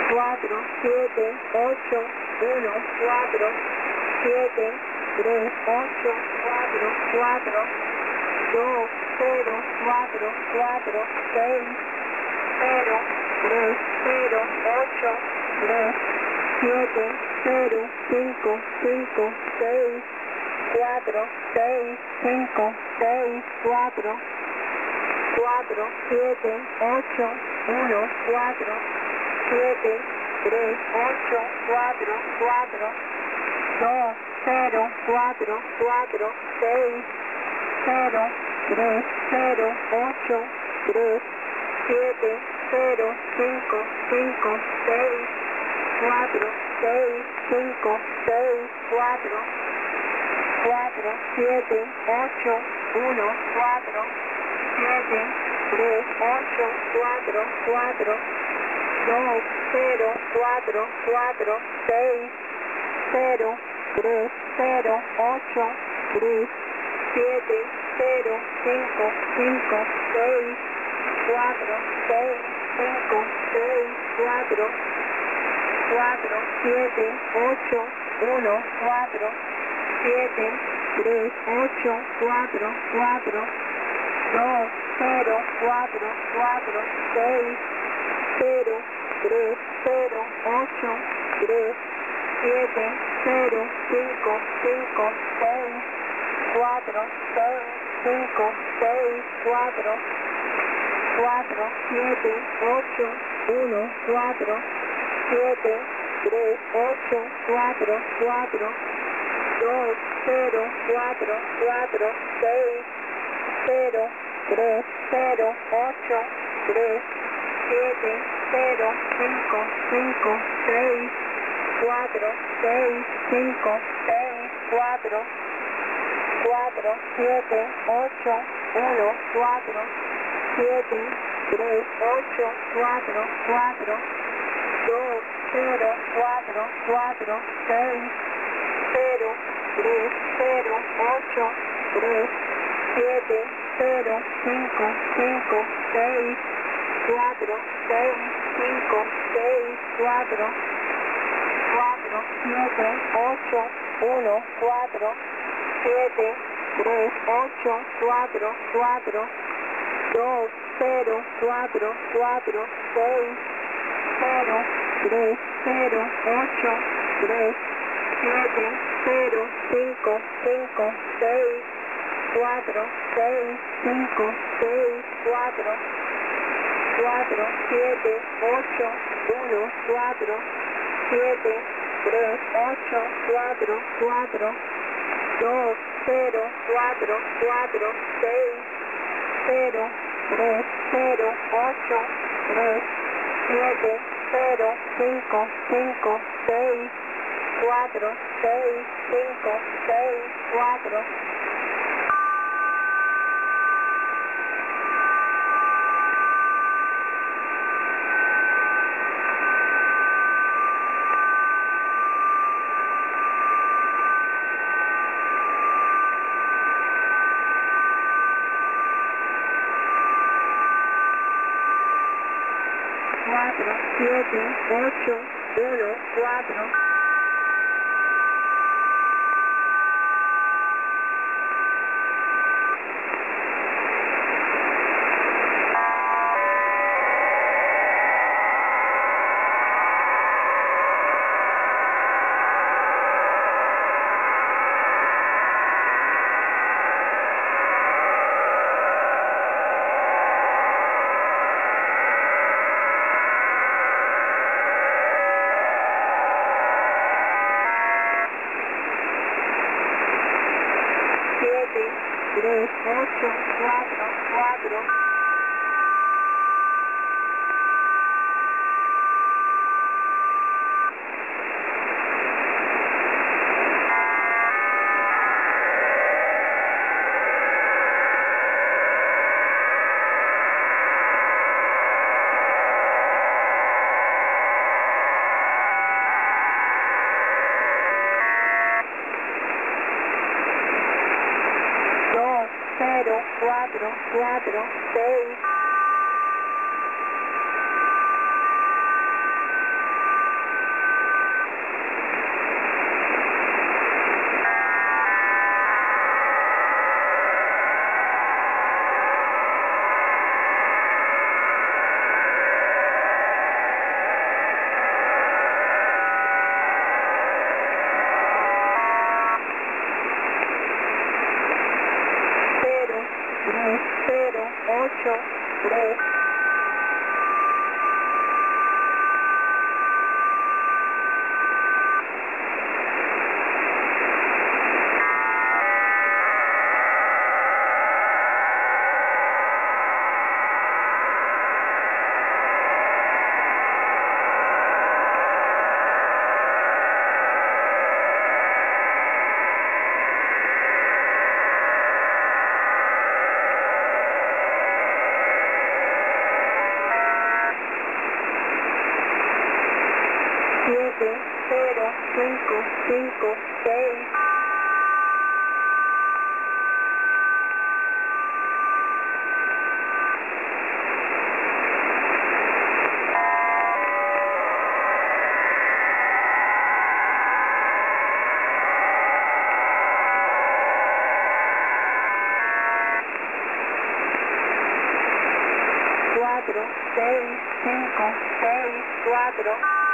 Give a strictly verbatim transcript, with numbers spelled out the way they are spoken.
cuatro, siete, ocho, uno, cuatro, siete, tres, ocho, cuatro, cuatro, dos, cero, cuatro, cuatro, seis, cero, tres, cero, ocho, tres, siete, cero, cinco, cinco, seis, cuatro, seis, cinco, seis, cuatro, cuatro, siete, ocho, uno, cuatro, siete, tres, ocho, cuatro, cuatro, dos, cero, cuatro, cuatro, seis, cero, tres, cero, ocho, tres, siete, cero, cinco, cinco, seis, cuatro, seis, cinco, seis, cuatro, cuatro, siete, ocho, uno, cuatro, siete, tres, ocho, cuatro, cuatro, dos, cero, cuatro, cuatro, seis, cero, tres, cero, ocho, tres, siete, cero, cinco, cinco, seis, cuatro, seis, cinco, seis, cuatro, cuatro, siete, ocho, uno, cuatro, siete, tres, ocho, cuatro, cuatro, dos, cero, cuatro, cuatro, seis, cero, tres, cero, ocho, tres, siete, cero, cinco, cinco, seis, cuatro, seis, cinco, seis, cuatro, cuatro, siete, ocho, uno, cuatro, siete, tres, ocho, cuatro, cuatro, dos, cero, cuatro, cuatro, seis, cero, tres, cero, ocho, tres, siete, cero, cinco, cinco, seis, cuatro, seis, cinco, seis, cuatro, cuatro, siete, ocho, uno, cuatro, siete, tres, ocho, cuatro, cuatro, dos, cero, cuatro, cuatro, seis, cero, tres, cero, ocho, tres, siete, cero, cinco, cinco, seis, cuatro, seis, cinco, seis, cuatro, cuatro, siete, ocho, uno, cuatro, siete, tres, ocho, cuatro, cuatro, dos, cero, cuatro, cuatro, seis, cero, tres, cero, ocho, tres, siete, cero, cinco, cinco, seis, cuatro, seis, cinco, seis, cuatro, cuatro, siete, ocho, uno, cuatro, siete, tres, ocho, cuatro, cuatro, dos, cero, cuatro, cuatro, seis, cero, tres, cero, ocho, tres, siete, cero, cinco, cinco, seis, cuatro, seis, cinco, seis, cuatro. cuatro, siete, ocho, uno, cuatro. siete, tres, ocho, cuatro, cuatro. dos, cero, cuatro, cuatro, seis. ocho, tres. siete, cero, cinco, cinco, seis. cuatro, seis, cinco, seis, cuatro.